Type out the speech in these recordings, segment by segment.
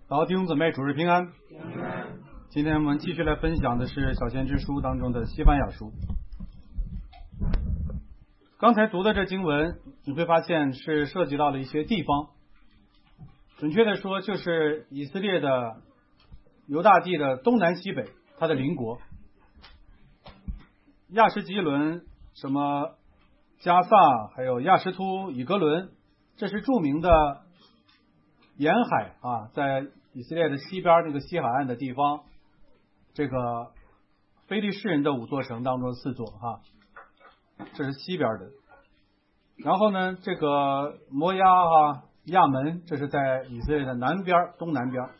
好，弟兄姊妹，主日平安。今天我们继续来分享的是小先知书当中的西番雅书。刚才读的这经文，你会发现是涉及到了一些地方，准确的说，就是以色列的犹大地的东南西北，它的邻国，亚什基伦、什么加萨，还有亚什突、以格伦，这是著名的沿海啊，在以色列的西边那个西海岸的地方，这个非利士人的五座城当中4座哈，这是西边的。然后呢，这个摩押啊、亚门，这是在以色列的南边、东南边。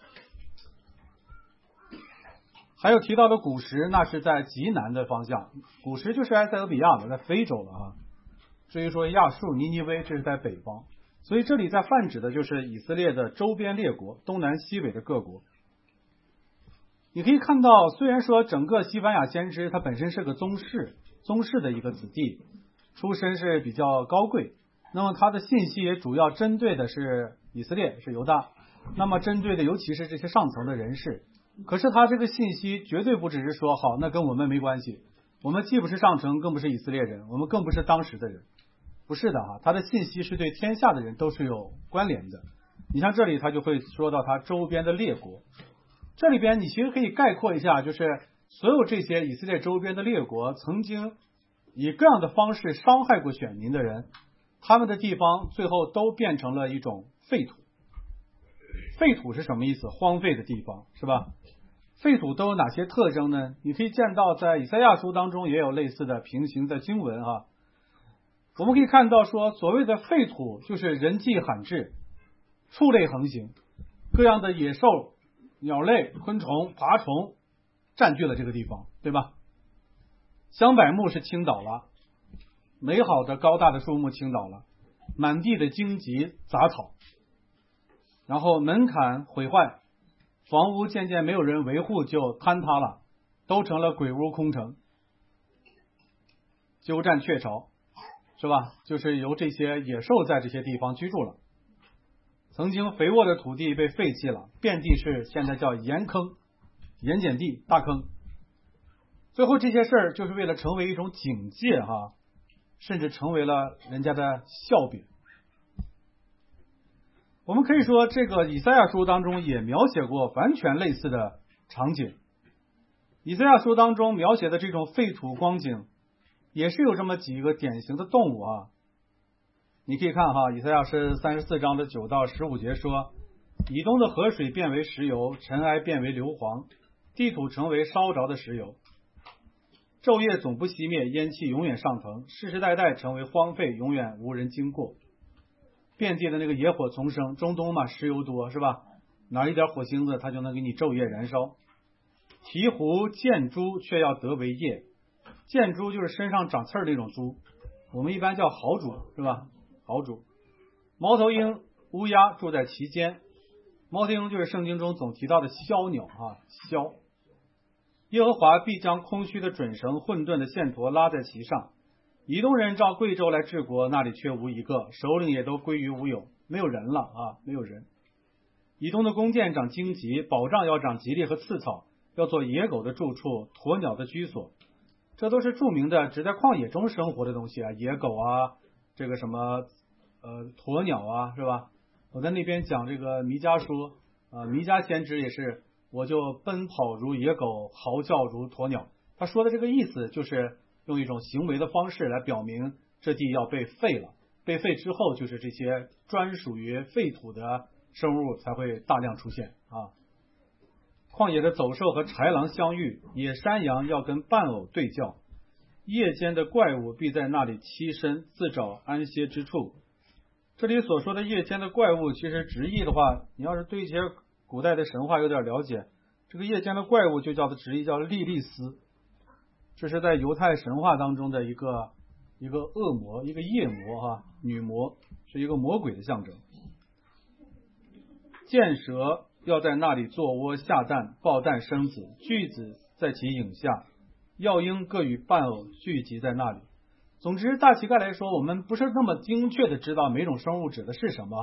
还有提到的古实，那是在极南的方向，古实就是埃塞俄比亚嘛，在非洲了啊。至于说亚述、尼尼微，这是在北方。所以这里在泛指的就是以色列的周边列国，东南西北的各国。你可以看到，虽然说整个西番雅先知他本身是个宗室的一个子弟，出身是比较高贵，那么他的信息也主要针对的是以色列，是犹大，那么针对的尤其是这些上层的人士。可是他这个信息绝对不只是说好，那跟我们没关系，我们既不是上层，更不是以色列人，我们更不是当时的人。不是的啊，他的信息是对天下的人都是有关联的。你像这里他就会说到他周边的列国，这里边你其实可以概括一下，就是所有这些以色列周边的列国曾经以各样的方式伤害过选民的人，他们的地方最后都变成了一种废土。废土是什么意思？荒废的地方，是吧？废土都有哪些特征呢？你可以见到在以赛亚书当中也有类似的平行的经文啊。我们可以看到说，所谓的废土就是人迹罕至，畜类横行，各样的野兽、鸟类、昆虫、爬虫占据了这个地方，对吧？香柏木是倾倒了，美好的高大的树木倾倒了，满地的荆棘杂草，然后门槛毁坏，房屋渐渐没有人维护就坍塌了，都成了鬼屋空城，鸠占鹊巢，是吧？就是由这些野兽在这些地方居住了。曾经肥沃的土地被废弃了，遍地是现在叫盐坑、盐碱地、大坑。最后这些事儿就是为了成为一种警戒哈，甚至成为了人家的笑柄。我们可以说，这个以赛亚书当中也描写过完全类似的场景。以赛亚书当中描写的这种废土光景，也是有这么几个典型的动物啊。你可以看哈，以赛亚是34章的9到15节说，以东的河水变为石油，尘埃变为硫磺，地土成为烧着的石油，昼夜总不熄灭，烟气永远上腾，世世代代成为荒废，永远无人经过。遍地的那个野火丛生，中东嘛，石油多是吧？哪一点火星子它就能给你昼夜燃烧。鹈鹕见猪却要得为业，见猪就是身上长刺儿那种猪，我们一般叫豪猪是吧？豪猪。猫头鹰、乌鸦住在其间，猫头鹰就是圣经中总提到的枭鸟啊，枭。耶和华必将空虚的准绳、混沌的线砣拉在其上。以东人照贵州来治国，那里却无一个，首领也都归于无有，没有人了啊，没有人。以东的弓箭长荆棘，保障要长吉利和刺草，要做野狗的住处，鸵鸟的居所。这都是著名的只在旷野中生活的东西啊，野狗啊，这个什么鸵鸟啊，是吧？我在那边讲这个弥迦书弥迦先知也是，我就奔跑如野狗，嚎叫如鸵鸟。他说的这个意思就是用一种行为的方式来表明这地要被废了，被废之后就是这些专属于废土的生物才会大量出现啊。旷野的走兽和豺狼相遇，野山羊要跟伴偶对叫，夜间的怪物必在那里栖身，自找安歇之处。这里所说的夜间的怪物，其实直译的话，你要是对一些古代的神话有点了解，这个夜间的怪物就叫的直译叫莉莉丝，这是在犹太神话当中的一个恶魔，一个夜魔哈，女魔，是一个魔鬼的象征。箭蛇要在那里做窝下蛋，抱蛋生子，巨子在其影下，药鹰各与伴偶聚集在那里。总之大体概来说，我们不是那么精确的知道每种生物指的是什么啊，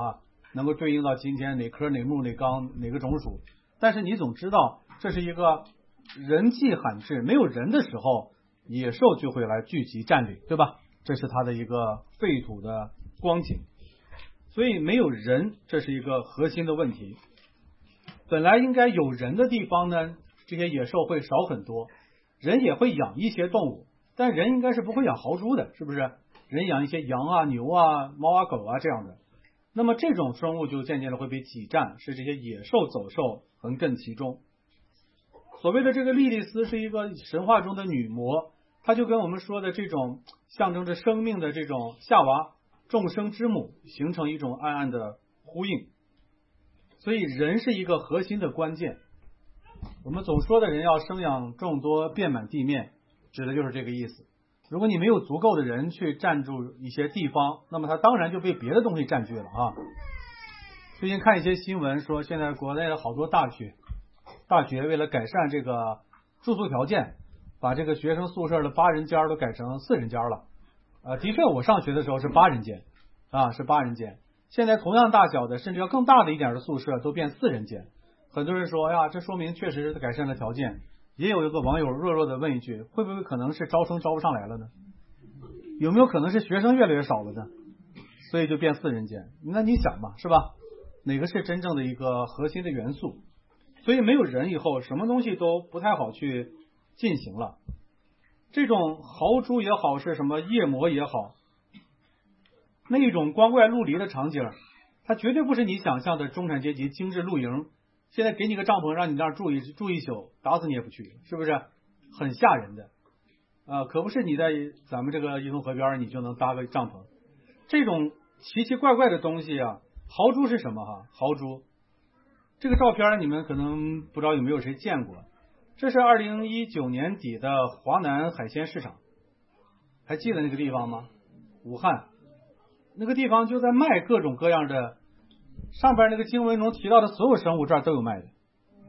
能够对应到今天哪科哪木哪纲哪个种属，但是你总知道这是一个人迹罕至，没有人的时候，野兽就会来聚集占领，对吧？这是它的一个废土的光景。所以没有人，这是一个核心的问题。本来应该有人的地方呢，这些野兽会少很多，人也会养一些动物，但人应该是不会养豪猪的，是不是？人养一些羊啊、牛啊、猫啊、狗啊这样的，那么这种生物就渐渐的会被挤占，使这些野兽走兽横亘其中。所谓的这个莉莉丝是一个神话中的女魔，她就跟我们说的这种象征着生命的这种夏娃众生之母形成一种暗暗的呼应。所以人是一个核心的关键。我们总说的人要生养众多，遍满地面，指的就是这个意思。如果你没有足够的人去占住一些地方，那么它当然就被别的东西占据了啊。最近看一些新闻说，现在国内的好多大学为了改善这个住宿条件，把这个学生宿舍的8人间都改成4人间了。的确我上学的时候是8人间啊，是8人间。现在同样大小的甚至要更大的一点的宿舍都变4人间。很多人说呀，这说明确实是改善了条件。也有一个网友弱弱的问一句，会不会可能是招生招不上来了呢？有没有可能是学生越来越少了呢？所以就变4人间。那你想吧，是吧？哪个是真正的一个核心的元素？所以没有人以后，什么东西都不太好去进行了。这种豪猪也好，是什么夜魔也好，那一种光怪陆离的场景，它绝对不是你想象的中产阶级精致露营。现在给你个帐篷让你那儿住一宿，打死你也不去，是不是很吓人的？可不是你在咱们这个伊通河边你就能搭个帐篷。这种奇奇怪怪的东西啊，豪猪是什么哈？豪猪这个照片你们可能不知道有没有谁见过，这是2019年底的华南海鲜市场，还记得那个地方吗？武汉那个地方就在卖各种各样的，上边那个经文中提到的所有生物这儿都有卖的。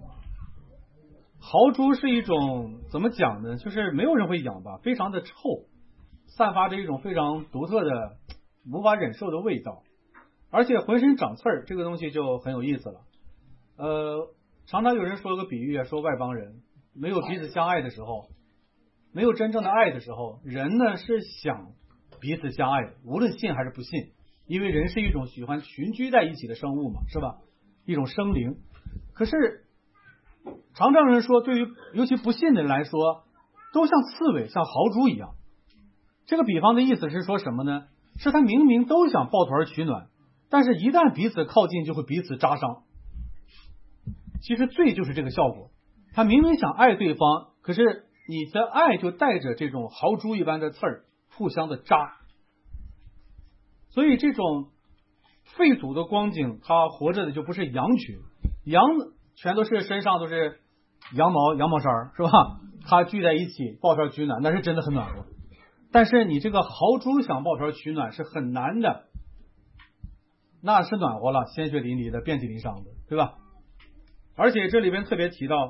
豪猪是一种怎么讲呢？就是没有人会养吧，非常的臭，散发着一种非常独特的无法忍受的味道，而且浑身长刺儿，这个东西就很有意思了。常常有人说个比喻，说外邦人没有彼此相爱的时候，没有真正的爱的时候，人呢是想彼此相爱的，无论信还是不信，因为人是一种喜欢群居在一起的生物嘛，是吧？一种生灵。可是常常有人说，对于尤其不信的人来说，都像刺猬，像豪猪一样。这个比方的意思是说什么呢？是他明明都想抱团取暖，但是一旦彼此靠近就会彼此扎伤。其实罪就是这个效果，他明明想爱对方，可是你的爱就带着这种豪猪一般的刺儿，互相的扎。所以这种废土的光景，它活着的就不是羊群，羊全都是身上都是羊毛衫，是吧？它聚在一起抱团取暖，那是真的很暖和。但是你这个豪猪想抱团取暖是很难的，那是暖和了，鲜血淋漓的，遍体鳞伤的，对吧？而且这里边特别提到，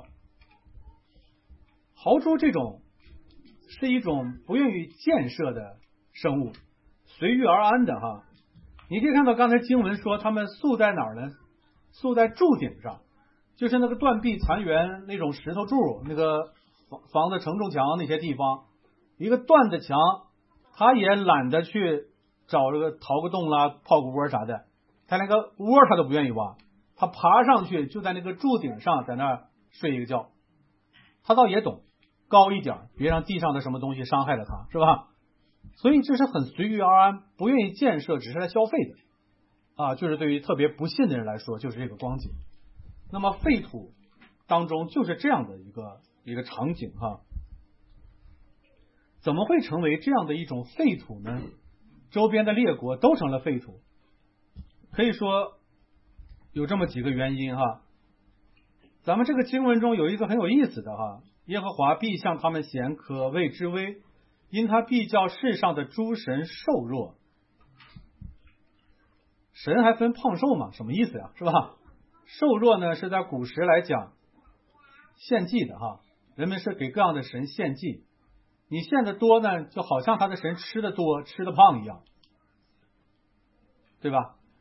豪猪这种是一种不愿意建设的生物，随遇而安的哈。你可以看到刚才经文说他们宿在哪儿呢？宿在柱顶上，就是那个断壁残垣那种石头柱，那个房子承重墙那些地方，一个断的墙，他也懒得去找这个刨个洞啦、泡个窝啥的，他连个窝他都不愿意挖，他爬上去就在那个柱顶上，在那儿睡一个觉。他倒也懂，高一点，别让地上的什么东西伤害了他，是吧？所以这是很随遇而安，不愿意建设，只是来消费的啊。就是对于特别不信的人来说，就是这个光景。那么废土当中就是这样的一个场景哈。怎么会成为这样的一种废土呢？周边的列国都成了废土，可以说有这么几个原因哈。咱们这个经文中有一个很有意思的哈，耶和华必向他们显可畏之威，因他必叫世上的诸神瘦弱。神还分胖瘦嘛？什么意思呀？是吧？瘦弱呢是在古时来讲献祭的哈，人们是给各样的神献祭，你献的多呢，就好像他的神吃的多吃的胖一样，对吧？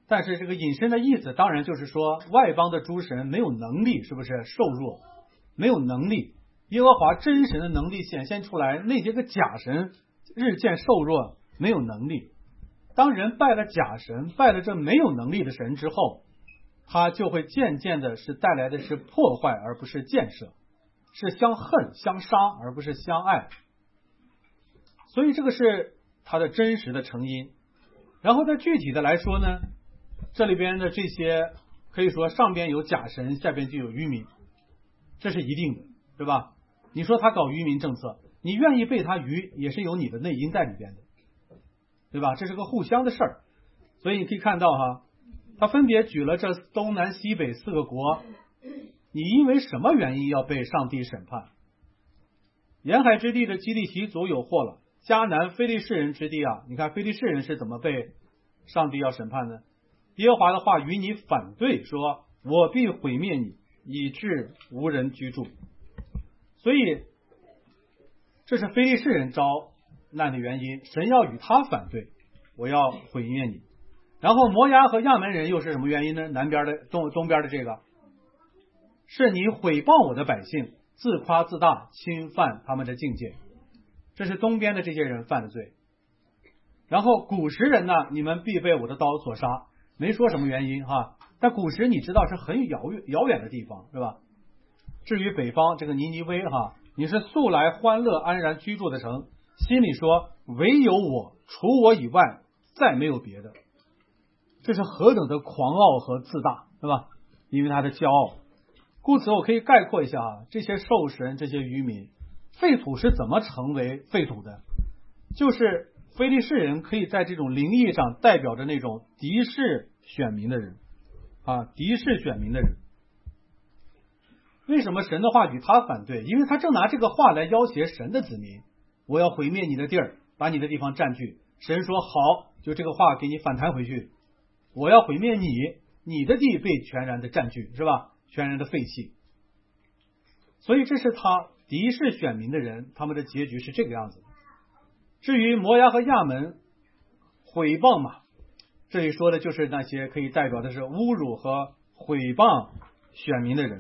但是这个引申的意思当然就是说外邦的诸神没有能力，是不是瘦弱，没有能力，耶和华真神的能力显现出来，那些个假神日渐瘦弱，没有能力。当人拜了假神，拜了这没有能力的神之后，他就会渐渐的是带来的是破坏，而不是建设，是相恨相杀，而不是相爱。所以这个是它的真实的成因。然后再具体的来说呢，这里边的这些可以说上边有假神，下边就有愚民，这是一定的，对吧？你说他搞愚民政策，你愿意被他愚，也是有你的内因在里边的，对吧？这是个互相的事儿。所以你可以看到哈，他分别举了这东南西北4个国，你因为什么原因要被上帝审判？沿海之地的基利提族有祸了，迦南非利士人之地啊，你看非利士人是怎么被上帝要审判呢？耶和华的话与你反对，说我必毁灭你，以致无人居住。所以这是非利士人遭难的原因，神要与他反对，我要毁灭你。然后摩押和亚门人又是什么原因呢？南边的东边的这个，是你毁谤我的百姓，自夸自大，侵犯他们的境界，这是东边的这些人犯的罪。然后古时人呢，你们必被我的刀所杀，没说什么原因哈，但古时你知道是很遥远的地方，是吧？至于北方这个尼尼微哈，你是素来欢乐安然居住的城，心里说唯有我，除我以外再没有别的，这是何等的狂傲和自大，对吧？因为他的骄傲。故此我可以概括一下啊，这些兽神，这些渔民，废土是怎么成为废土的？就是非利士人可以在这种灵异上代表着那种敌视选民的人啊，敌视选民的人。为什么神的话与他反对？因为他正拿这个话来要挟神的子民，我要毁灭你的地儿，把你的地方占据。神说好，就这个话给你反弹回去，我要毁灭你，你的地被全然的占据，是吧？全然的废弃。所以这是他敌视选民的人，他们的结局是这个样子。至于摩押和亚门毁谤嘛，这里说的就是那些可以代表的是侮辱和毁谤选民的人。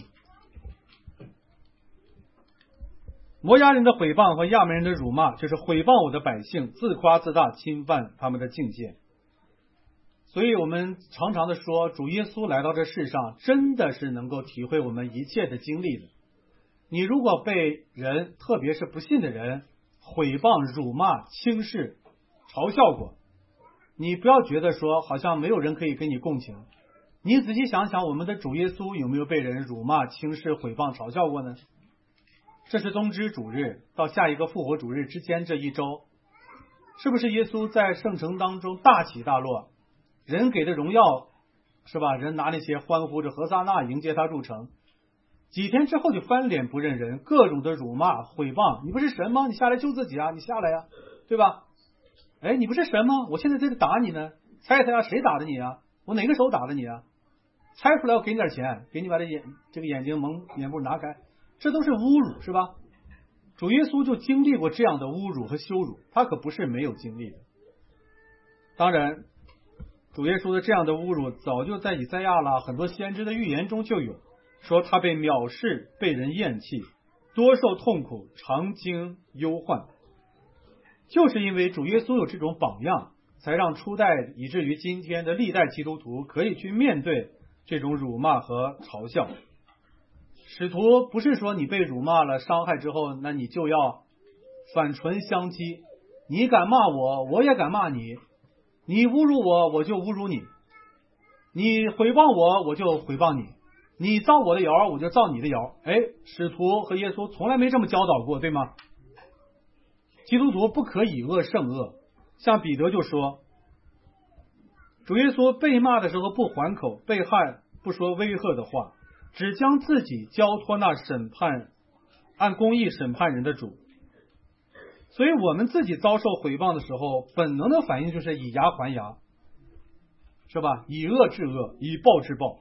摩押人的毁谤和亚门人的辱骂，就是毁谤我的百姓，自夸自大，侵犯他们的境界。所以我们常常的说，主耶稣来到这世上，真的是能够体会我们一切的经历的。你如果被人，特别是不信的人毁谤、辱骂、轻视、嘲笑过，你不要觉得说好像没有人可以跟你共情。你仔细想想，我们的主耶稣有没有被人辱骂、轻视、毁谤、嘲笑过呢？这是冬至主日到下一个复活主日之间这一周，是不是耶稣在圣城当中大起大落，人给的荣耀，是吧？人拿那些欢呼着何撒那迎接他入城，几天之后就翻脸不认人，各种的辱骂毁谤，你不是神吗？你下来救自己啊，你下来呀，对吧？哎，你不是神吗？我现在在这打你呢，猜猜啊，谁打的你啊？我哪个手打的你啊？猜出来我给你点钱，给你把这个眼睛蒙眼部拿开，这都是侮辱，是吧？主耶稣就经历过这样的侮辱和羞辱，他可不是没有经历的。当然主耶稣的这样的侮辱早就在以赛亚啦很多先知的预言中就有，说他被藐视，被人厌弃，多受痛苦，常经忧患。就是因为主耶稣有这种榜样，才让初代以至于今天的历代基督徒可以去面对这种辱骂和嘲笑。使徒不是说你被辱骂了伤害之后，那你就要反唇相讥，你敢骂我，我也敢骂你，你侮辱我，我就侮辱你，你毁谤我，我就毁谤你，你造我的谣，我就造你的谣。哎，使徒和耶稣从来没这么教导过，对吗？基督徒不可以恶胜恶，像彼得就说，主耶稣被骂的时候不还口，被害不说威吓的话，只将自己交托那审判按公义审判人的主。所以我们自己遭受毁谤的时候，本能的反应就是以牙还牙，是吧？以恶制恶，以暴制暴。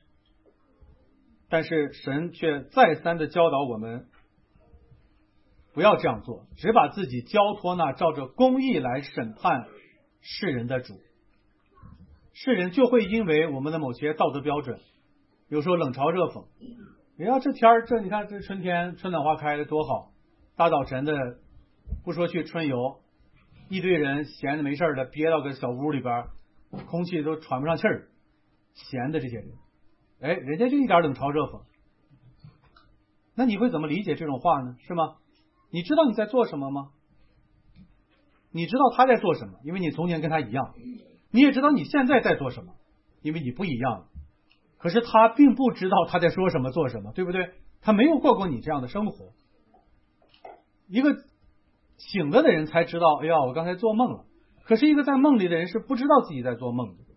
但是神却再三的教导我们不要这样做，只把自己交托那照着公义来审判世人的主。 世人就会因为我们的某些道德标准，比如说冷嘲热讽，哎呀，这天儿这你看这春天春暖花开的多好，大早晨的不说去春游，一堆人闲着没事的憋到个小屋里边，空气都喘不上气儿，闲的这些人，哎，人家就一点冷嘲热讽，那你会怎么理解这种话呢？是吗？你知道你在做什么吗？你知道他在做什么，因为你从前跟他一样，你也知道你现在在做什么，因为你不一样了。可是他并不知道他在说什么做什么，对不对？他没有过过你这样的生活。一个醒着的人才知道，哎呀，我刚才做梦了。可是一个在梦里的人是不知道自己在做梦的。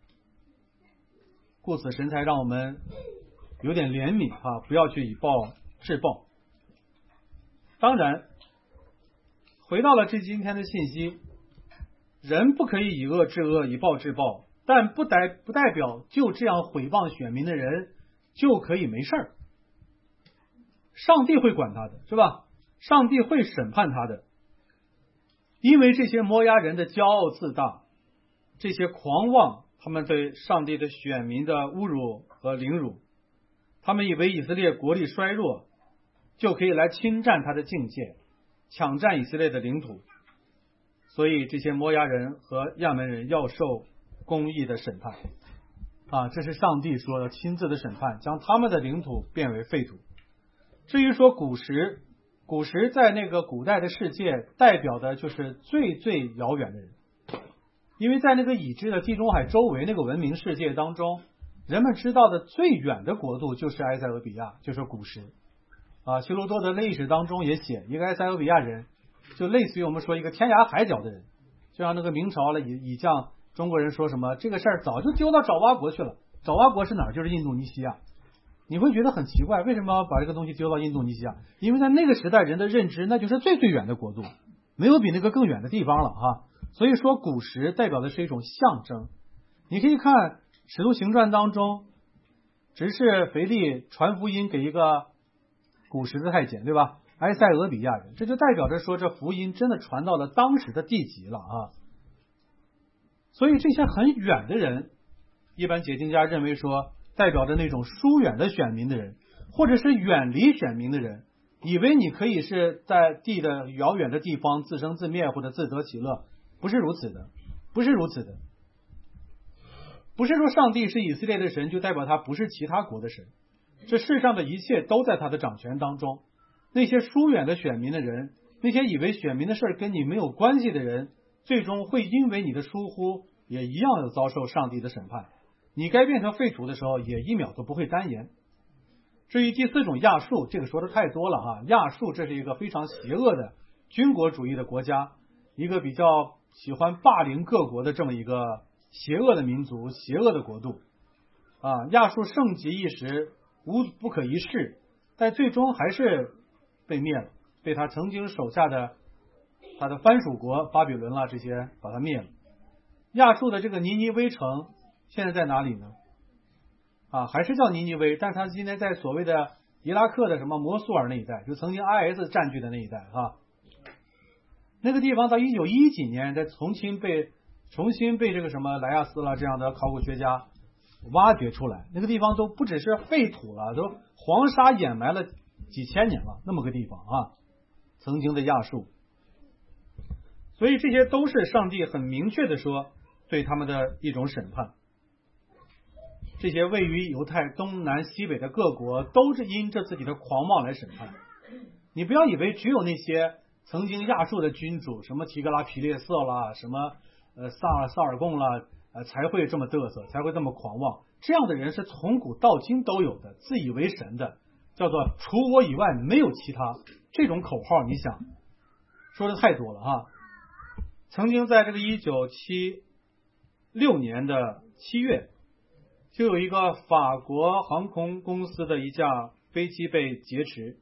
故此神才让我们有点怜悯啊，不要去以暴制暴。当然回到了这今天的信息，人不可以以恶制恶，以暴制暴，但不代表就这样毁谤选民的人就可以没事儿。上帝会管他的，是吧？上帝会审判他的，因为这些摩押人的骄傲自大，这些狂妄，他们对上帝的选民的侮辱和凌辱，他们以为以色列国力衰弱就可以来侵占他的境界，抢占以色列的领土，所以这些摩押人和亚门人要受公义的审判啊，这是上帝说的亲自的审判，将他们的领土变为废土。至于说古时在那个古代的世界代表的就是最最遥远的人，因为在那个已知的地中海周围那个文明世界当中，人们知道的最远的国度就是埃塞俄比亚，就是古时啊。希罗多德历史当中也写，一个埃塞俄比亚人就类似于我们说一个天涯海角的人，就像那个明朝了以将中国人说什么这个事儿早就丢到爪哇国去了，爪哇国是哪儿？就是印度尼西亚。你会觉得很奇怪，为什么要把这个东西丢到印度尼西亚？因为在那个时代人的认知那就是最最远的国度，没有比那个更远的地方了啊。所以说古时代表的是一种象征。你可以看使徒行传当中，执事腓力传福音给一个古时的太监，对吧？埃塞俄比亚人，这就代表着说这福音真的传到了当时的地级了啊。所以这些很远的人，一般解经家认为说代表着那种疏远的选民的人，或者是远离选民的人，以为你可以是在地的遥远的地方自生自灭或者自得其乐，不是如此的，不是如此的。不是说上帝是以色列的神就代表他不是其他国的神，这世上的一切都在他的掌权当中。那些疏远的选民的人，那些以为选民的事跟你没有关系的人，最终会因为你的疏忽也一样的遭受上帝的审判。你该变成废土的时候也一秒都不会单言。至于第四种亚述，这个说的太多了哈。亚述这是一个非常邪恶的军国主义的国家，一个比较喜欢霸凌各国的这么一个邪恶的民族，邪恶的国度啊。亚述盛极一时，不可一世，但最终还是被灭了，被他曾经手下的他的藩属国巴比伦啦这些把他灭了。亚述的这个尼尼微城现在在哪里呢？啊，还是叫尼尼微，但是他今天在所谓的伊拉克的什么摩苏尔那一带，就曾经 IS 占据的那一带啊。那个地方到1911几年再重新被这个什么莱亚斯啦这样的考古学家挖掘出来，那个地方都不只是废土了，都黄沙掩埋了几千年了，那么个地方啊，曾经的亚述。所以这些都是上帝很明确的说对他们的一种审判。这些位于犹太东南西北的各国都是因着自己的狂妄来审判。你不要以为只有那些曾经亚述的君主，什么提格拉皮列色啦，什么萨尔贡啦，才会这么嘚瑟，才会这么狂妄。这样的人是从古到今都有的，自以为神的，叫做除我以外没有其他。这种口号你想说的太多了哈。曾经在这个1976年的7月，就有一个法国航空公司的一架飞机被劫持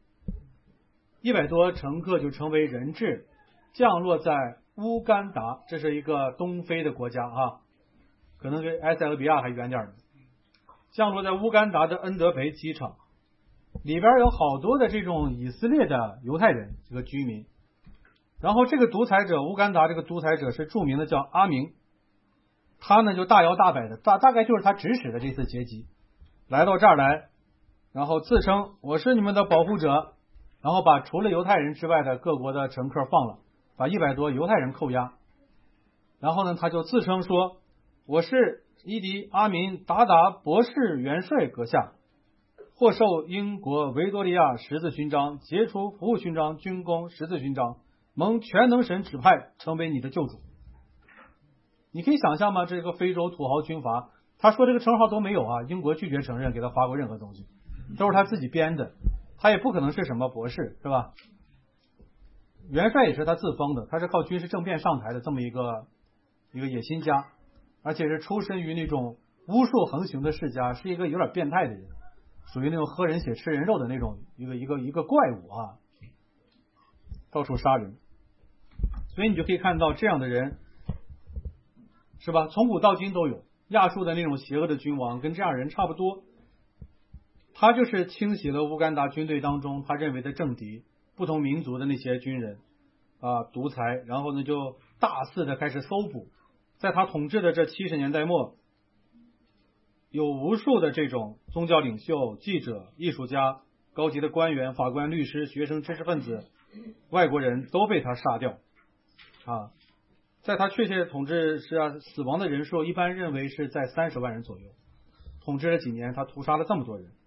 ，100多乘客就成为人质，降落在乌干达，这是一个东非的国家啊，可能跟埃塞俄比亚还远点呢。降落在乌干达的恩德培机场，里边有好多的这种以色列的犹太人这个居民。然后这个独裁者，乌干达这个独裁者是著名的叫阿明。 他呢就大摇大摆的，大概就是他指使的这次劫机，来到这儿来，然后自称我是你们的保护者，然后把除了犹太人之外的各国的乘客放了，把100多犹太人扣押，然后呢他就自称说我是伊迪阿明达达博士元帅阁下，获授英国维多利亚十字勋章、杰出服务勋章、军功十字勋章，蒙全能神指派成为你的救主。你可以想象吗？这个非洲土豪军阀，他说这个称号都没有啊，英国拒绝承认给他发过任何东西，都是他自己编的，他也不可能是什么博士，是吧？元帅也是他自封的，他是靠军事政变上台的这么一个野心家，而且是出身于那种巫术横行的世家，是一个有点变态的人，属于那种喝人血吃人肉的那种一个怪物啊，到处杀人。所以你就可以看到这样的人，是吧？从古到今都有。亚述的那种邪恶的君王跟这样人差不多，他就是清洗了乌干达军队当中他认为的政敌，不同民族的那些军人啊，独裁，然后呢就大肆的开始搜捕。在他统治的这70年代末，有无数的这种宗教领袖、记者、艺术家、高级的官员、法官、律师、学生、知识分子、外国人都被他杀掉啊。在他确切统治死亡的人数一般认为是在30万人左右，统治了几年，他屠杀了这么多人。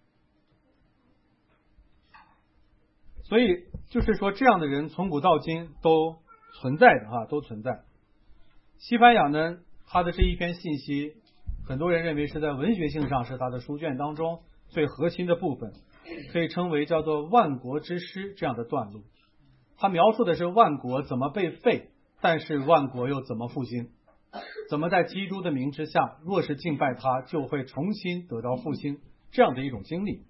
所以就是说，这样的人从古到今都存在的啊，都存在。西班牙呢，他的这一篇信息，很多人认为是在文学性上是他的书卷当中最核心的部分，可以称为叫做万国之诗这样的段落。他描述的是万国怎么被废，但是万国又怎么复兴，怎么在基督的名之下，若是敬拜他，就会重新得到复兴，这样的一种经历。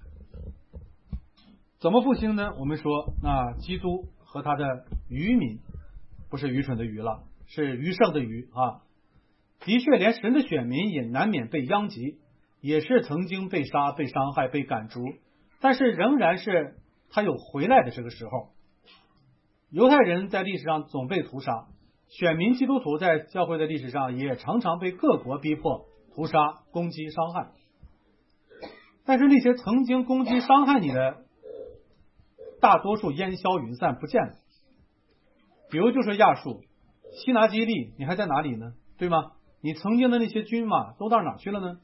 怎么复兴呢？我们说，那基督和他的渔民，不是愚蠢的愚了，是余剩的余啊。的确，连神的选民也难免被殃及，也是曾经被杀、被伤害、被赶逐，但是仍然是他有回来的这个时候。犹太人在历史上总被屠杀，选民基督徒在教会的历史上也常常被各国逼迫、屠杀、攻击、伤害。但是那些曾经攻击、伤害你的，大多数烟消云散不见了。比如就是亚述、西拿基利，你还在哪里呢？对吗？你曾经的那些军马都到哪去了呢？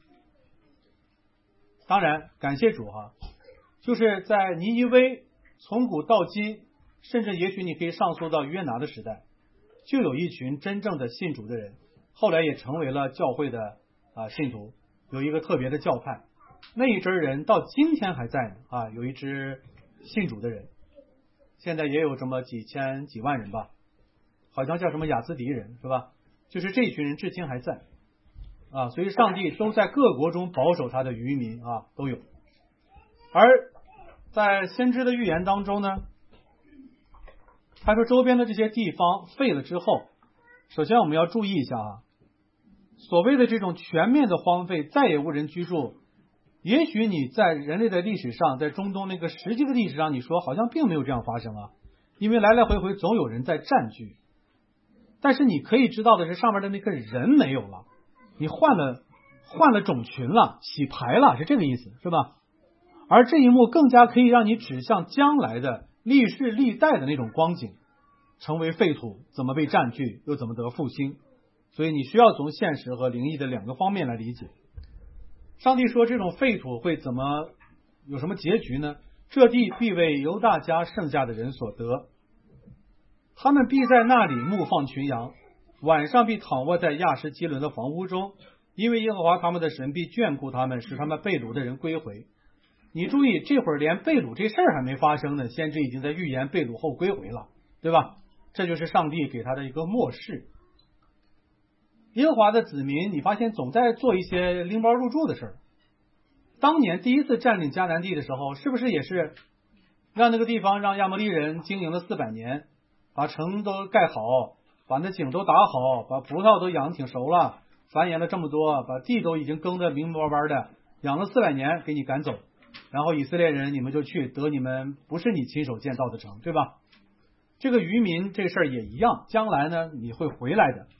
当然，感谢主哈，就是在尼尼微从古到今，甚至也许你可以上溯到约拿的时代，就有一群真正的信主的人，后来也成为了教会的信徒，有一个特别的教派，那一支人到今天还在呢啊，有一支信主的人，现在也有这么几千几万人吧，好像叫什么雅斯迪人是吧？就是这群人至今还在啊，所以上帝都在各国中保守他的渔民啊，都有。而在先知的预言当中呢，他说周边的这些地方废了之后，首先我们要注意一下啊，所谓的这种全面的荒废，再也无人居住，也许你在人类的历史上，在中东那个实际的历史上，你说好像并没有这样发生啊，因为来来回回总有人在占据。但是你可以知道的是，上面的那个人没有了，你换了种群了，洗牌了，是这个意思，是吧？而这一幕更加可以让你指向将来的历世历代的那种光景，成为废土，怎么被占据，又怎么得复兴。所以你需要从现实和灵异的两个方面来理解。上帝说这种废土会怎么有什么结局呢？这地必为犹大家剩下的人所得，他们必在那里牧放群羊，晚上必躺卧在亚什基伦的房屋中，因为耶和华他们的神必眷顾他们，使他们被掳的人归回。你注意，这会儿连被掳这事儿还没发生呢，先知已经在预言被掳后归回了，对吧？这就是上帝给他的一个默示。耶和华的子民，你发现总在做一些拎包入住的事儿。当年第一次占领迦南地的时候，是不是也是让那个地方让亚摩利人经营了400年，把城都盖好，把那井都打好，把葡萄都养挺熟了，繁衍了这么多，把地都已经耕得明明白白的，养了400年给你赶走，然后以色列人你们就去得你们不是你亲手建造的城，对吧？这个渔民这事儿也一样，将来呢你会回来的，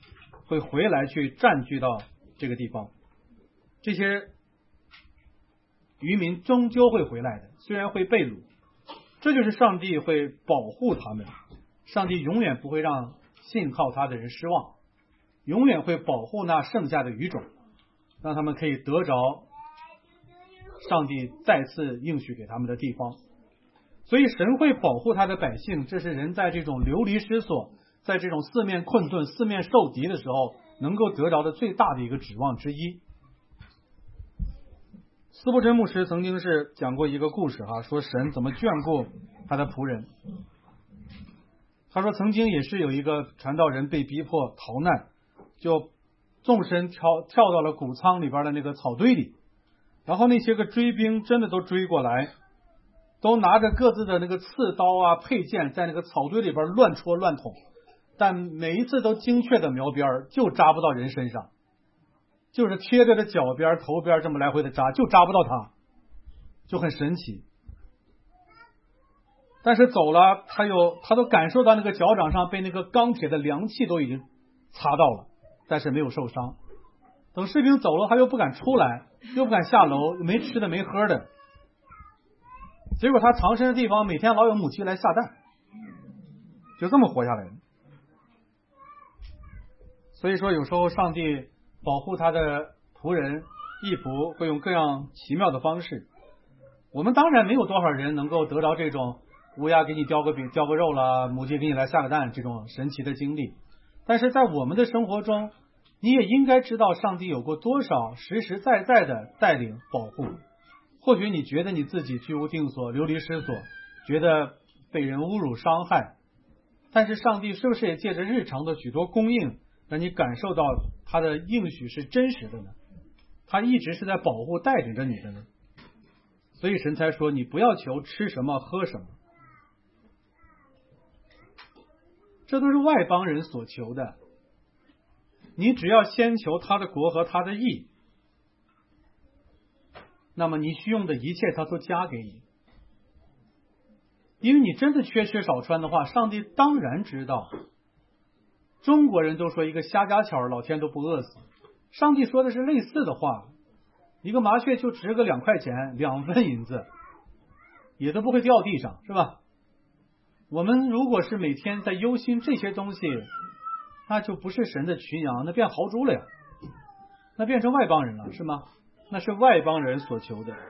会回来去占据到这个地方，这些渔民终究会回来的，虽然会被掳，这就是上帝会保护他们。上帝永远不会让信靠他的人失望，永远会保护那剩下的余种，让他们可以得着上帝再次应许给他们的地方。所以神会保护他的百姓，这是人在这种流离失所，在这种四面困顿、四面受敌的时候能够得着的最大的一个指望之一。司布真牧师曾经是讲过一个故事说神怎么眷顾他的仆人。他说曾经也是有一个传道人被逼迫逃难，就纵身跳到了谷仓里边的那个草堆里，然后那些个追兵真的都追过来，都拿着各自的那个刺刀佩剑在那个草堆里边乱戳乱捅，但每一次都精确的瞄边，就扎不到人身上，就是贴着的脚边头边这么来回的扎，就扎不到他，就很神奇。但是走了，他都感受到那个脚掌上被那个钢铁的凉气都已经擦到了，但是没有受伤。等士兵走了，他又不敢出来，又不敢下楼，没吃的没喝的，结果他藏身的地方每天老有母鸡来下蛋，就这么活下来了。所以说有时候上帝保护他的仆人义仆会用各样奇妙的方式。我们当然没有多少人能够得到这种乌鸦给你叼个饼叼个肉了，母鸡给你来下个蛋这种神奇的经历，但是在我们的生活中，你也应该知道上帝有过多少实实在在的带领保护。或许你觉得你自己居无定所，流离失所，觉得被人侮辱伤害，但是上帝是不是也借着日常的许多供应，让你感受到他的应许是真实的呢？他一直是在保护带领着你的呢？所以神才说你不要求吃什么喝什么，这都是外邦人所求的，你只要先求他的国和他的义，那么你需用的一切他都加给你。因为你真的缺少穿的话，上帝当然知道。中国人都说一个瞎家巧老天都不饿死，上帝说的是类似的话，一个麻雀就值个2块钱2分银子，也都不会掉地上，是吧？我们如果是每天在忧心这些东西，那就不是神的群羊，那变豪猪了呀，那变成外邦人了，是吗？那是外邦人所求的。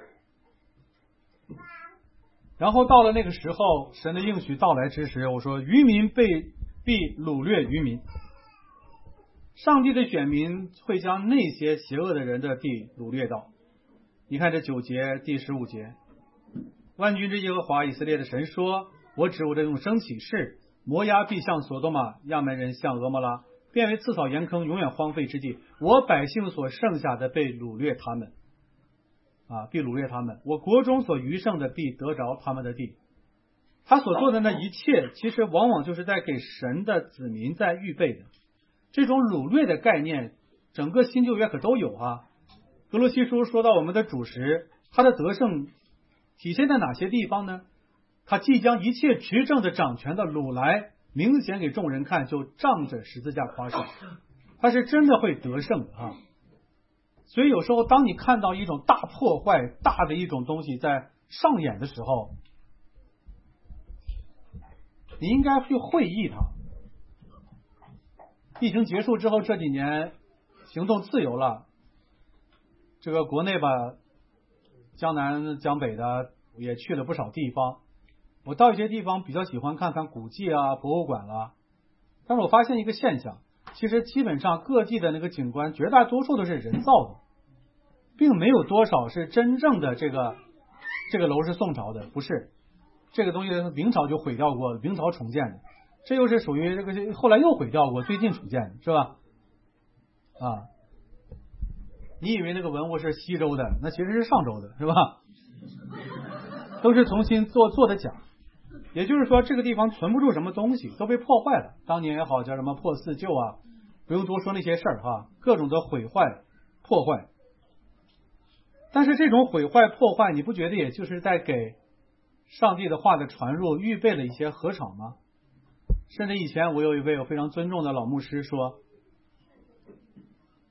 然后到了那个时候，神的应许到来之时，我说渔民必掳掠渔民，上帝的选民会将那些邪恶的人的地掳掠到。你看这9节第15节，万军之耶和华以色列的神说，我指我的永生启示，摩押必向所多玛，亚门人向俄摩拉，变为刺草盐坑，永远荒废之地。我百姓所剩下的被掳掠他们必掳掠他们，我国中所余剩的必得着他们的地。他所做的那一切，其实往往就是在给神的子民在预备的。这种掳掠的概念，整个新旧约可都有哥罗西书说到我们的主食，他的得胜体现在哪些地方呢？他既将一切执政的掌权的掳来，明显给众人看，就仗着十字架夸胜，他是真的会得胜的所以有时候当你看到一种大破坏大的一种东西在上演的时候，你应该去会意它。疫情结束之后这几年行动自由了，这个国内江南江北的也去了不少地方，我到一些地方比较喜欢看看古迹博物馆但是我发现一个现象，其实基本上各地的那个景观绝大多数都是人造的，并没有多少是真正的这个楼是宋朝的，不是，这个东西明朝就毁掉过，明朝重建的，这又是属于这个后来又毁掉过，最近重建的，是吧？你以为那个文物是西周的，那其实是上周的，是吧？都是重新做的假。也就是说这个地方存不住什么东西，都被破坏了。当年也好叫什么破四旧不用多说那些事儿各种的毁坏破坏。但是这种毁坏破坏，你不觉得也就是在给上帝的话的传入预备了一些禾场吗？甚至以前我有一位我非常尊重的老牧师说，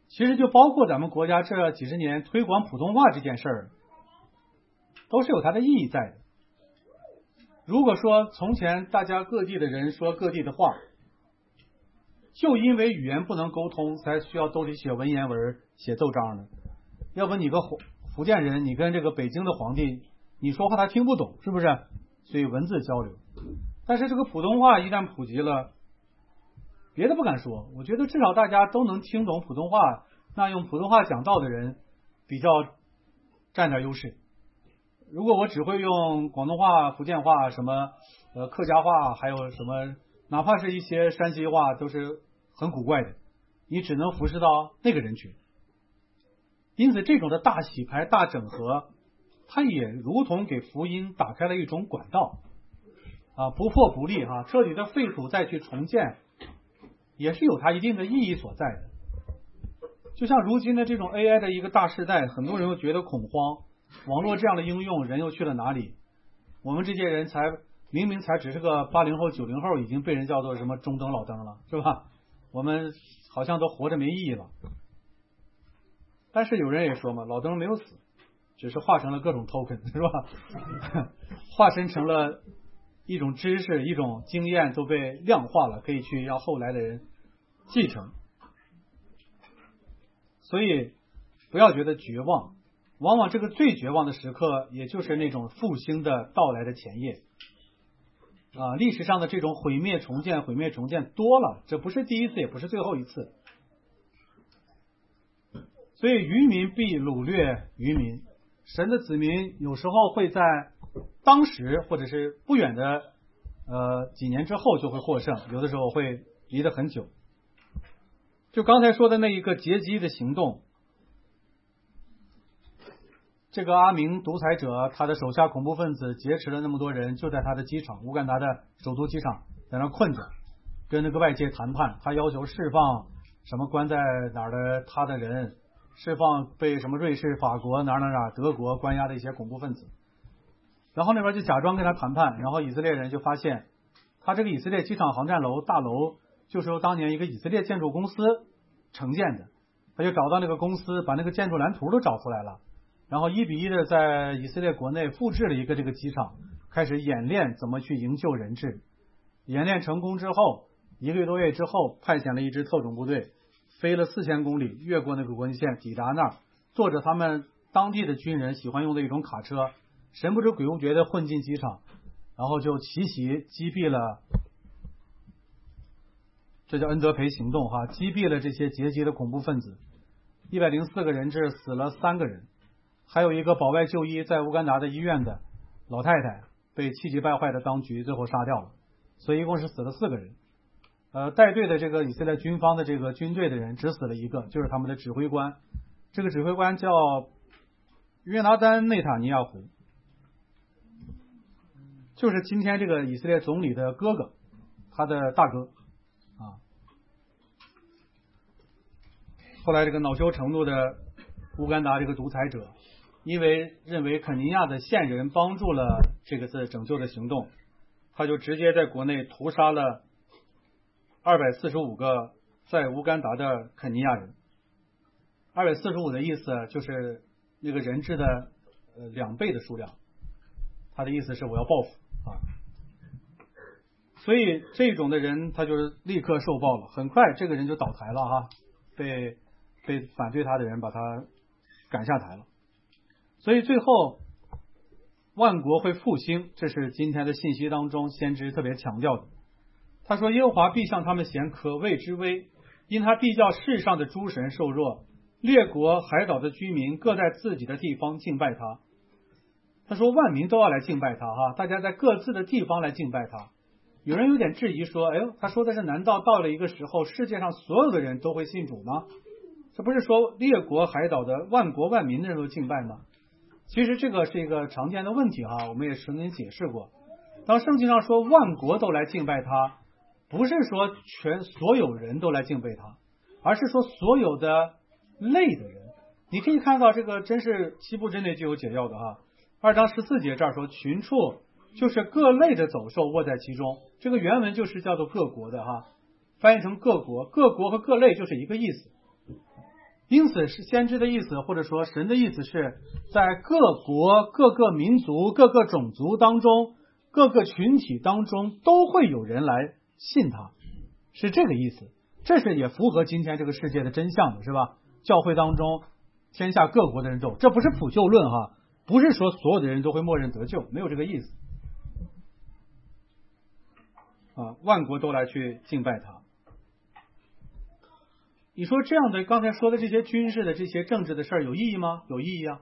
其实就包括咱们国家这几十年推广普通话这件事儿，都是有它的意义在的。如果说从前大家各地的人说各地的话，就因为语言不能沟通，才需要兜里写文言文、写奏章的。要不你个福建人，你跟这个北京的皇帝，你说话他听不懂，是不是？所以文字交流。但是这个普通话一旦普及了，别的不敢说，我觉得至少大家都能听懂普通话，那用普通话讲道的人比较占点优势。如果我只会用广东话、福建话、什么客家话，还有什么，哪怕是一些山西话，都是很古怪的，你只能服侍到那个人群。因此，这种的大洗牌、大整合，它也如同给福音打开了一种管道啊，不破不立哈，彻底的废土再去重建，也是有它一定的意义所在的。就像如今的这种 AI 的一个大时代，很多人又觉得恐慌，网络这样的应用，人又去了哪里？我们这些人明明才只是个80后、90后，已经被人叫做什么中登老登了，是吧？我们好像都活着没意义了。但是有人也说嘛，老登没有死，只是化成了各种 token， 是吧？化身成了一种知识、一种经验都被量化了，可以去让后来的人继承。所以不要觉得绝望，往往这个最绝望的时刻，也就是那种复兴的到来的前夜啊！历史上的这种毁灭重建多了，这不是第一次，也不是最后一次。所以渔民必掳掠渔民，神的子民有时候会在当时或者是不远的几年之后就会获胜，有的时候会离得很久。就刚才说的那一个劫机的行动，这个阿明独裁者他的手下恐怖分子劫持了那么多人，就在他的机场，乌干达的首都机场，在那困着，跟那个外界谈判，他要求释放什么关在哪儿的他的人，释放被什么瑞士、法国哪德国关押的一些恐怖分子。然后那边就假装跟他谈判，然后以色列人就发现他这个以色列机场航站楼大楼就是由当年一个以色列建筑公司承建的，他就找到那个公司，把那个建筑蓝图都找出来了，然后1比1的在以色列国内复制了一个这个机场，开始演练怎么去营救人质。演练成功之后，1个多月之后，派遣了一支特种部队，飞了4000公里，越过那个国境线，抵达那儿，坐着他们当地的军人喜欢用的一种卡车，神不知鬼不觉的混进机场，然后就奇袭击毙了，这叫恩德培行动哈，击毙了这些劫机的恐怖分子，104个人质，死了3个人，还有一个保外就医在乌干达的医院的老太太被气急败坏的当局最后杀掉了，所以一共是死了4个人。带队的这个以色列军方的这个军队的人只死了1个，就是他们的指挥官，这个指挥官叫约拿丹内塔尼亚胡，就是今天这个以色列总理的哥哥，他的大哥啊。后来这个恼羞成怒的乌干达这个独裁者，因为认为肯尼亚的线人帮助了这个次拯救的行动，他就直接在国内屠杀了245个在乌干达的肯尼亚人。245的意思就是那个人质的2倍的数量，他的意思是我要报复啊。所以这种的人他就是立刻受报了，很快这个人就倒台了哈，被反对他的人把他赶下台了。所以最后万国会复兴，这是今天的信息当中先知特别强调的。他说耶和华必向他们显可畏之威，因他必叫世上的诸神受弱，列国海岛的居民各在自己的地方敬拜他。他说万民都要来敬拜他哈，大家在各自的地方来敬拜他。有人有点质疑说，哎呦，他说的是难道到了一个时候世界上所有的人都会信主吗？这不是说列国海岛的万国万民的人都敬拜吗？其实这个是一个常见的问题哈，我们也曾经解释过。当圣经上说万国都来敬拜他，不是说所有人都来敬拜他，而是说所有的类的人。你可以看到这个真是七部真理就有解要的哈。2章14节这儿说群畜就是各类的走兽卧在其中，这个原文就是叫做各国的哈，翻译成各国，各国和各类就是一个意思。 因此是先知的意思，或者说神的意思是在各国、各个民族、各个种族当中、各个群体当中都会有人来信他，是这个意思。这是也符合今天这个世界的真相的，是吧？教会当中天下各国的人都，这不是普救论哈，不是说所有的人都会默认得救，没有这个意思啊，万国都来去敬拜他。你说这样的刚才说的这些军事的这些政治的事儿有意义吗？有意义啊！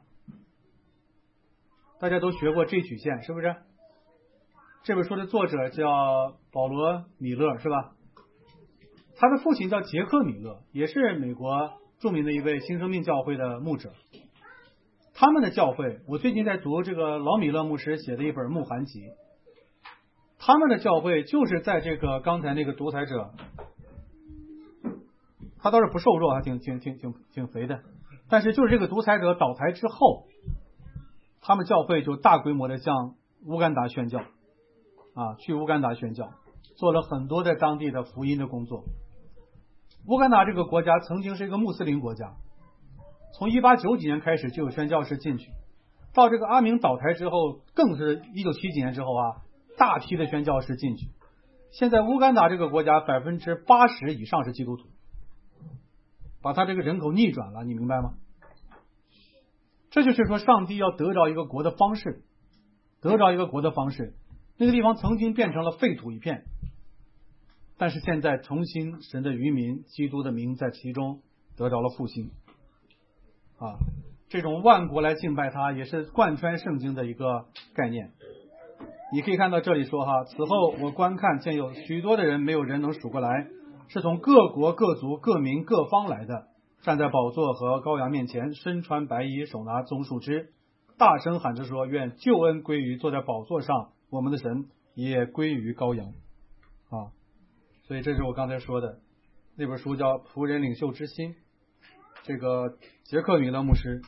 大家都学过 G 曲线，是不是？这本书的作者叫保罗·米勒，是吧？他的父亲叫杰克·米勒，也是美国著名的一位新生命教会的牧者。他们的教会，我最近在读这个老米勒牧师写的一本《牧函集》，他们的教会就是在这个刚才那个独裁者。他倒是不瘦弱啊，挺肥的，但是就是这个独裁者倒台之后，他们教会就大规模的向乌干达宣教啊，去乌干达宣教，做了很多在当地的福音的工作。乌干达这个国家曾经是一个穆斯林国家，从1890年开始就有宣教士进去，到这个阿明倒台之后，更是1970年之后啊，大批的宣教士进去。现在乌干达这个国家80%以上是基督徒。把他这个人口逆转了，你明白吗？这就是说上帝要得着一个国的方式，得着一个国的方式。那个地方曾经变成了废土一片，但是现在重新神的渔民基督的名在其中得着了复兴啊！这种万国来敬拜他也是贯穿圣经的一个概念。你可以看到这里说哈，此后我观看见有许多的人，没有人能数过来，是从各国各族各民各方来的，站在宝座和羔羊面前，身穿白衣，手拿棕树枝，大声喊着说，愿救恩归于坐在宝座上我们的神，也归于羔羊啊！所以这是我刚才说的那本书叫《仆人领袖之心》，这个杰克·米勒牧师，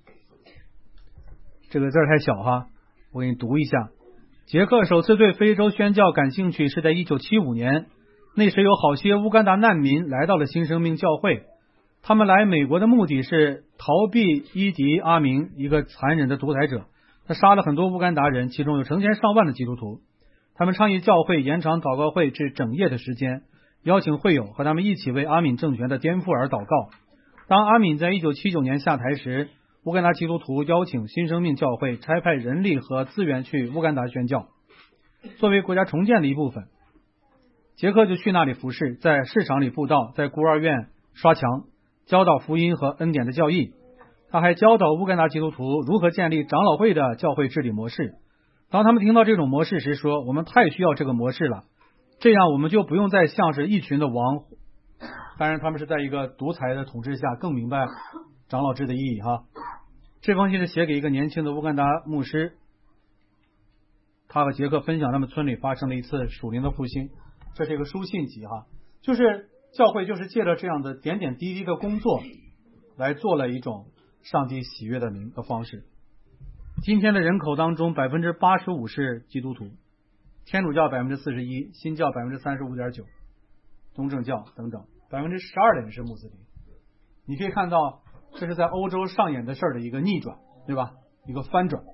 这个字太小哈，我给你读一下。杰克首次对非洲宣教感兴趣是在1975年，那时有好些乌干达难民来到了新生命教会，他们来美国的目的是逃避伊迪阿明，一个残忍的独裁者，他杀了很多乌干达人，其中有成千上万的基督徒。他们倡议教会延长祷告会至整夜的时间，邀请会友和他们一起为阿敏政权的颠覆而祷告。当阿敏在1979年下台时，乌干达基督徒邀请新生命教会差派人力和资源去乌干达宣教，作为国家重建的一部分。杰克就去那里服侍，在市场里布道，在孤儿院刷墙，教导福音和恩典的教义。他还教导乌干达基督徒如何建立长老会的教会治理模式。当他们听到这种模式时，说我们太需要这个模式了，这样我们就不用再像是一群的王。当然他们是在一个独裁的统治下更明白长老制的意义哈。这封信是写给一个年轻的乌干达牧师，他和杰克分享他们村里发生了一次属灵的复兴。这是一个书信集哈，就是教会就是借着这样的点点滴滴的工作来做了一种上帝喜悦的方式。今天的人口当中 85% 是基督徒，天主教 41%， 新教 35.9%， 东正教等等 12% 的人是穆斯林。你可以看到这是在欧洲上演的事儿的一个逆转，对吧？一个翻转。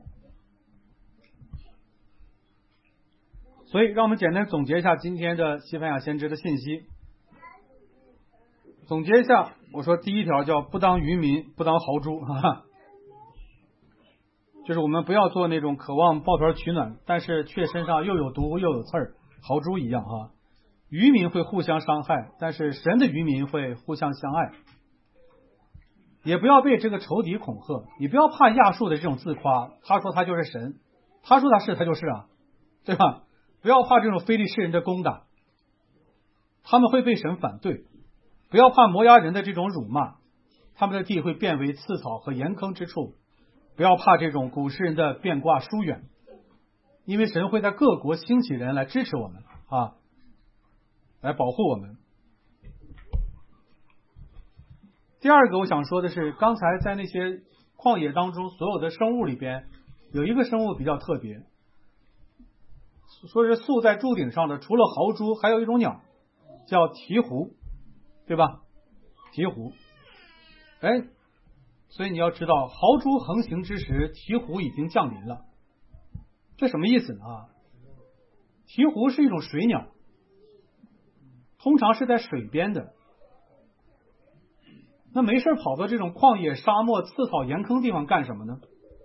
所以让我们简单总结一下今天的西班牙先知的信息。总结一下，我说第一条叫不当渔民，不当豪猪，就是我们不要做那种渴望抱团取暖，但是却身上又有毒又有刺儿，豪猪一样哈。渔民会互相伤害，但是神的渔民会互相相爱。也不要被这个仇敌恐吓，你不要怕亚述的这种自夸，他说他就是神，他说他是他就是啊，对吧？不要怕这种非利士人的攻打，他们会被神反对。不要怕摩押人的这种辱骂，他们的地会变为刺草和盐坑之处。不要怕这种古诗人的变卦疏远，因为神会在各国兴起人来支持我们啊，来保护我们。第二个我想说的是，刚才在那些旷野当中所有的生物里边，有一个生物比较特别，说是宿在柱顶上的，除了豪猪还有一种鸟叫鹈鹕，对吧？鹈鹕哎，所以你要知道，豪猪横行之时，鹈鹕已经降临了。这什么意思呢？鹈鹕是一种水鸟，通常是在水边的。那没事跑到这种旷野、沙漠、刺草、岩坑地方干什么呢？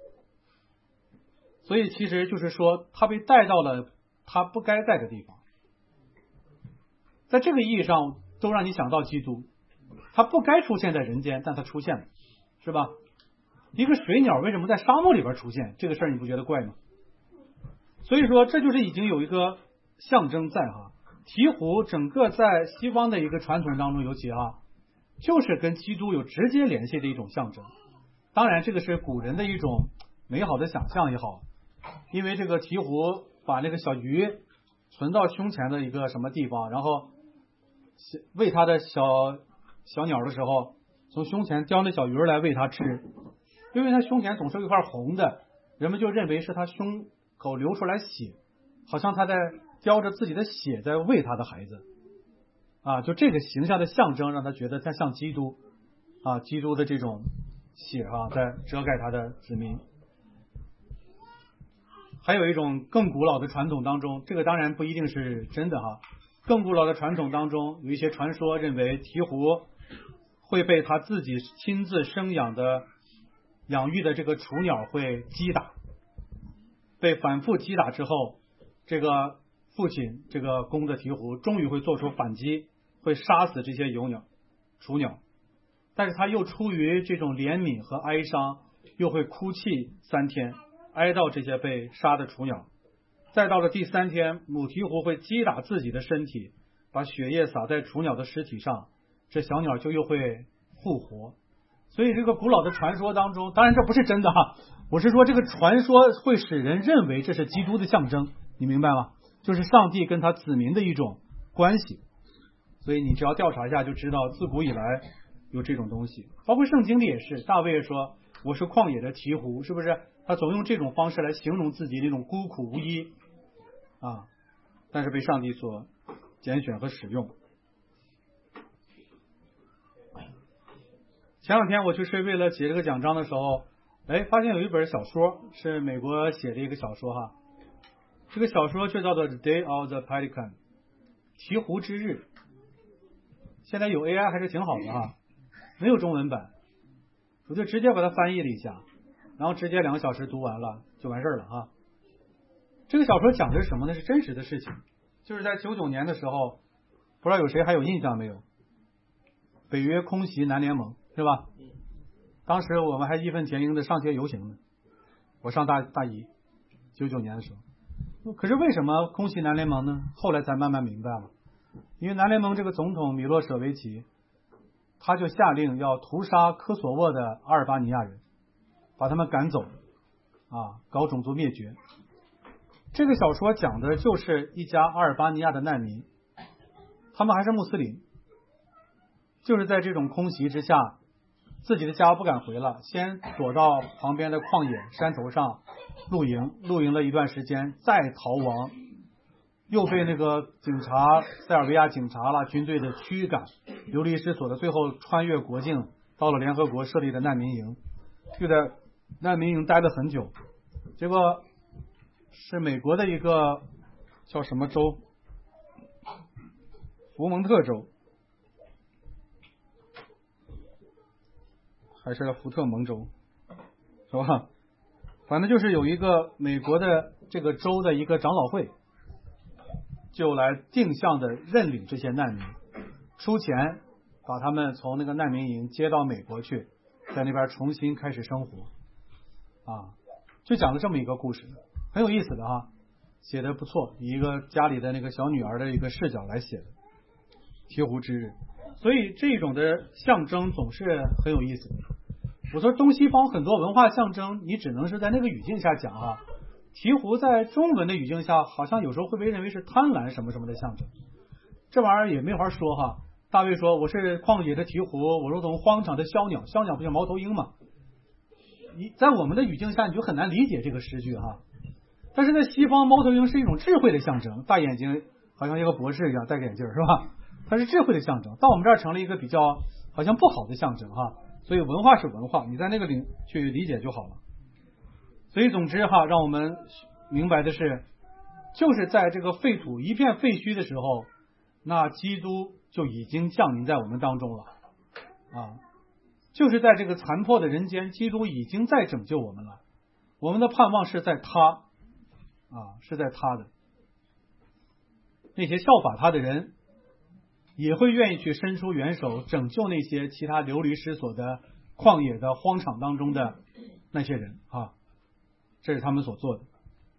所以其实就是说，他被带到了他不该在的地方。在这个意义上，都让你想到基督，他不该出现在人间，但他出现了，是吧？一个水鸟为什么在沙漠里边出现？这个事儿你不觉得怪吗？所以说，这就是已经有一个象征在鹈鹕整个在西方的一个传统当中，尤其就是跟基督有直接联系的一种象征。当然，这个是古人的一种美好的想象也好，因为这个鹈鹕把那个小鱼存到胸前的一个什么地方，然后喂它的小鸟的时候，从胸前叼那小鱼来喂它吃，因为它胸前总是有一块红的，人们就认为是它胸口流出来血，好像它在叼着自己的血在喂它的孩子就这个形象的象征，让他觉得他像基督基督的这种血在遮盖他的子民。还有一种更古老的传统当中，这个当然不一定是真的更古老的传统当中，有一些传说认为鹈鹕会被他自己亲自生养育的这个雏鸟会击打，被反复击打之后，这个父亲这个公的鹈鹕终于会做出反击，会杀死这些雏鸟，但是他又出于这种怜悯和哀伤，又会哭泣3天，哀悼这些被杀的雏鸟。再到了第3天，母鹈鹕会击打自己的身体，把血液洒在雏鸟的尸体上，这小鸟就又会复活。所以这个古老的传说当中，当然这不是真的我是说这个传说会使人认为这是基督的象征，你明白吗？就是上帝跟他子民的一种关系。所以你只要调查一下就知道，自古以来有这种东西，包括圣经里也是。大卫说我是旷野的鹈鹕，是不是？他总用这种方式来形容自己那种孤苦无依但是被上帝所拣选和使用。前2天我就是为了写这个讲章的时候，发现有一本小说是美国写的一个小说这个小说就叫做 The Day of the Pelican， 鹈鹕之日。现在有 AI 还是挺好的没有中文版，我就直接把它翻译了一下，然后直接2个小时读完了就完事了这个小说讲的是什么呢？是真实的事情，就是在99年的时候，不知道有谁还有印象没有？北约空袭南联盟是吧？当时我们还义愤填膺的上街游行呢，我上大一，99年的时候。可是为什么空袭南联盟呢？后来才慢慢明白了，因为南联盟这个总统米洛舍维奇，他就下令要屠杀科索沃的阿尔巴尼亚人，把他们赶走搞种族灭绝。这个小说讲的就是一家阿尔巴尼亚的难民，他们还是穆斯林，就是在这种空袭之下，自己的家不敢回了，先躲到旁边的旷野山头上露营了一段时间，再逃亡，又被那个警察塞尔维亚警察军队的驱赶，流离失所的，最后穿越国境到了联合国设立的难民营，就在难民营待了很久，结果是美国的一个叫什么州，佛蒙特州还是福特蒙州是吧？反正就是有一个美国的这个州的一个长老会，就来定向的认领这些难民，出钱把他们从那个难民营接到美国去，在那边重新开始生活就讲了这么一个故事，很有意思的写的不错，以一个家里的那个小女儿的一个视角来写的鹈鹕之日。所以这种的象征总是很有意思的。我说东西方很多文化象征，你只能是在那个语境下讲鹈鹕在中文的语境下，好像有时候会被认为是贪婪什么什么的象征，这玩意儿也没法说大卫说我是旷野的鹈鹕，我如同荒场的枭鸟，枭鸟不叫猫头鹰吗？在我们的语境下你就很难理解这个诗句但是在西方，猫头鹰是一种智慧的象征，大眼睛好像一个博士一样戴个眼镜是吧？它是智慧的象征，到我们这儿成了一个比较好像不好的象征所以文化是文化，你在那个领去理解就好了。所以总之让我们明白的是，就是在这个废土一片废墟的时候，那基督就已经降临在我们当中了就是在这个残破的人间，基督已经在拯救我们了。我们的盼望是在他是在他的。那些效法他的人也会愿意去伸出援手，拯救那些其他流离失所的旷野的荒场当中的那些人这是他们所做的。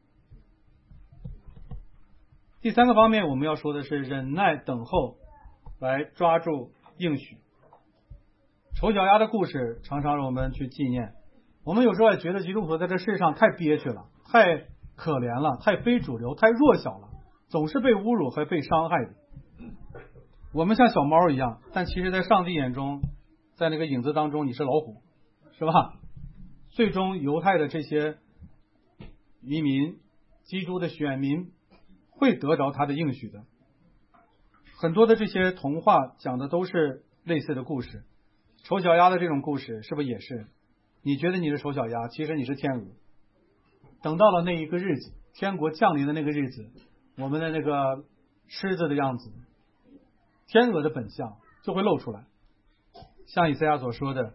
第三个方面我们要说的是忍耐等候来抓住应许。丑小鸭的故事常常让我们去纪念。我们有时候也觉得基督徒在这世上太憋屈了，太可怜了，太非主流，太弱小了，总是被侮辱和被伤害的。我们像小猫一样，但其实在上帝眼中，在那个影子当中你是老虎，是吧？最终犹太的这些移民，基督的选民会得着他的应许的。很多的这些童话讲的都是类似的故事。丑小鸭的这种故事是不是也是？你觉得你是丑小鸭，其实你是天鹅。等到了那一个日子，天国降临的那个日子，我们的那个狮子的样子，天鹅的本相就会露出来。像以赛亚所说的，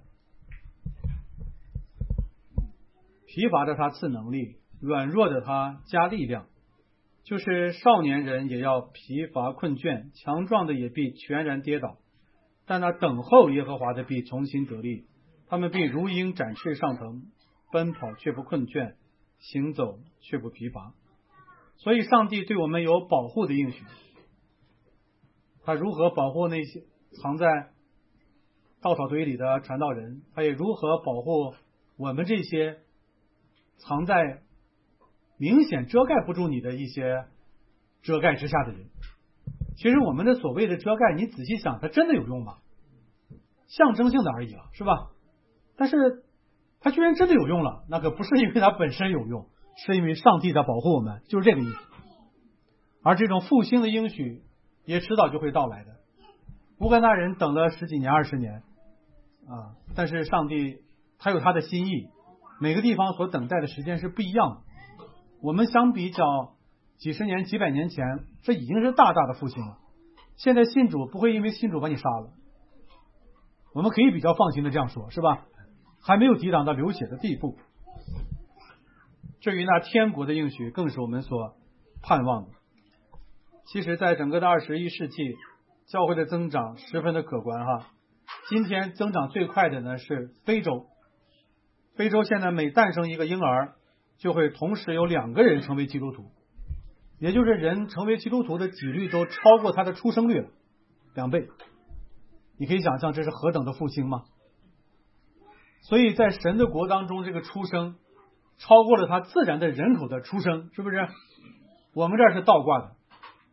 疲乏的他赐能力，软弱的他加力量，就是少年人也要疲乏困倦，强壮的也必全然跌倒，但那等候耶和华的必重新得力，他们必如鹰展翅上腾，奔跑却不困倦，行走却不疲乏。所以上帝对我们有保护的应许。他如何保护那些藏在稻草堆里的传道人，他也如何保护我们这些藏在明显遮盖不住你的一些遮盖之下的人。其实我们的所谓的遮盖，你仔细想，它真的有用吗？象征性的而已了，是吧？但是它居然真的有用了，那可不是因为它本身有用，是因为上帝在保护我们，就是这个意思。而这种复兴的应许也迟早就会到来的。乌干达人等了10几年20年但是上帝他有他的心意，每个地方所等待的时间是不一样的。我们相比较几十年几百年前，这已经是大大的复兴了。现在信主不会因为信主把你杀了，我们可以比较放心的这样说，是吧？还没有抵挡到流血的地步。至于那天国的应许，更是我们所盼望的。其实在整个的21世纪，教会的增长十分的可观今天增长最快的呢是非洲。非洲现在每诞生一个婴儿，就会同时有2个人成为基督徒，也就是人成为基督徒的几率都超过他的出生率了2倍。你可以想象这是何等的复兴吗？所以在神的国当中，这个出生超过了他自然的人口的出生，是不是？我们这儿是倒挂的，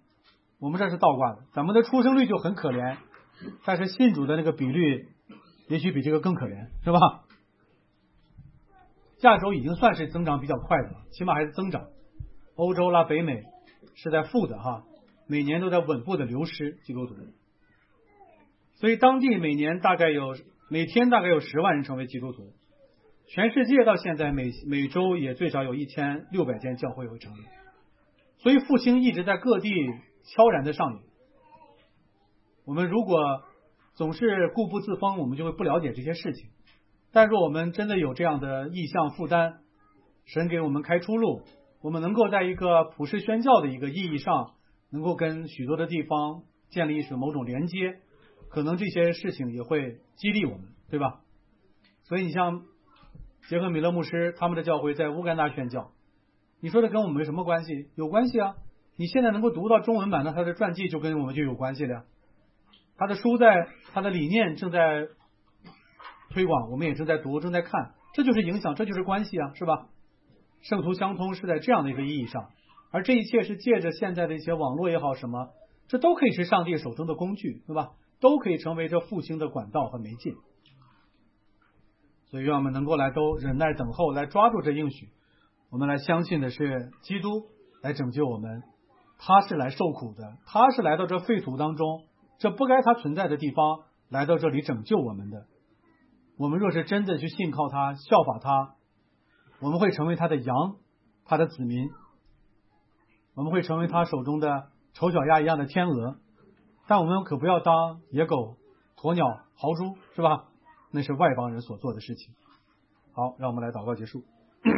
咱们的出生率就很可怜，但是信主的那个比率也许比这个更可怜，是吧？亚洲已经算是增长比较快的了，起码还是增长。欧洲啦、北美是在负的每年都在稳步的流失基督徒。所以当地每天大概有10万人成为基督徒。全世界到现在每周也最少有1600间教会会成立。所以复兴一直在各地悄然的上演。我们如果总是固步自封，我们就会不了解这些事情。但若我们真的有这样的意向负担，神给我们开出路，我们能够在一个普世宣教的一个意义上，能够跟许多的地方建立某种连接，可能这些事情也会激励我们，对吧？所以你像杰克米勒牧师他们的教会在乌干达宣教，你说的跟我们有什么关系？有关系啊！你现在能够读到中文版的他的传记，就跟我们就有关系了。他的书他的理念正在推广，我们也正在读正在看，这就是影响，这就是关系啊，是吧？圣徒相通是在这样的一个意义上，而这一切是借着现在的一些网络也好什么，这都可以是上帝手中的工具，对吧？都可以成为这复兴的管道和媒介。所以让我们能够都忍耐等候，来抓住这应许。我们来相信的是基督来拯救我们，他是来受苦的，他是来到这废土当中，这不该他存在的地方，来到这里拯救我们的。 我们若是真的去信靠他、效法他，我们会成为他的羊，他的子民，我们会成为他手中的丑小鸭一样的天鹅。但我们可不要当野狗、鸵鸟、豪猪，是吧？那是外邦人所做的事情。好，让我们来祷告结束。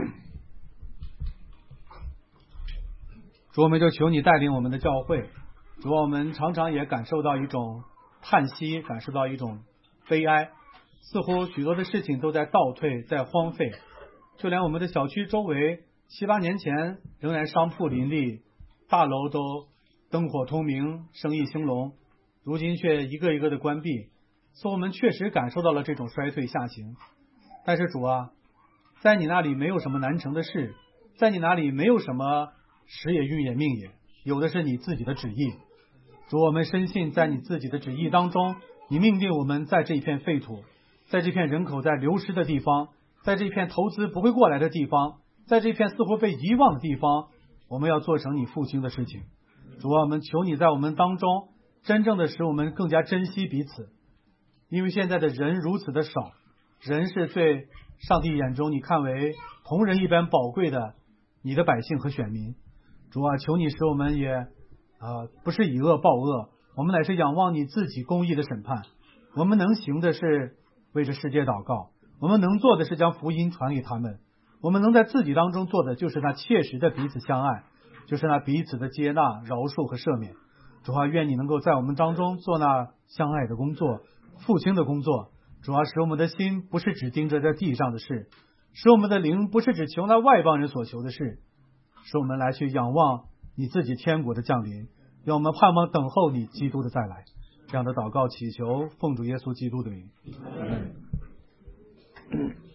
主，我们就求你带领我们的教会。主，我们常常也感受到一种叹息，感受到一种悲哀，似乎许多的事情都在倒退，在荒废。就连我们的小区周围7、8年前仍然商铺林立，大楼都灯火通明，生意兴隆，如今却一个一个的关闭，所以我们确实感受到了这种衰退下行。但是主啊，在你那里没有什么难成的事，在你那里没有什么时也运也命也，有的是你自己的旨意。主，我们深信在你自己的旨意当中，你命定我们在这一片废土，在这片人口在流失的地方，在这片投资不会过来的地方，在这片似乎被遗忘的地方，我们要做成你复兴的事情。主啊，我们求你在我们当中真正的使我们更加珍惜彼此，因为现在的人如此的少，人是对上帝眼中你看为同人一般宝贵的你的百姓和选民。主啊，求你使我们也不是以恶报恶，我们乃是仰望你自己公义的审判。我们能行的是为这世界祷告，我们能做的是将福音传给他们，我们能在自己当中做的就是那切实的彼此相爱，就是那彼此的接纳、饶恕和赦免。主啊，愿你能够在我们当中做那相爱的工作、复兴的工作。主啊，使我们的心不是只盯着在地上的事，使我们的灵不是只求那外邦人所求的事，使我们来去仰望你自己天国的降临，让我们盼望等候你基督的再来。这样的祷告祈求奉主耶稣基督的名。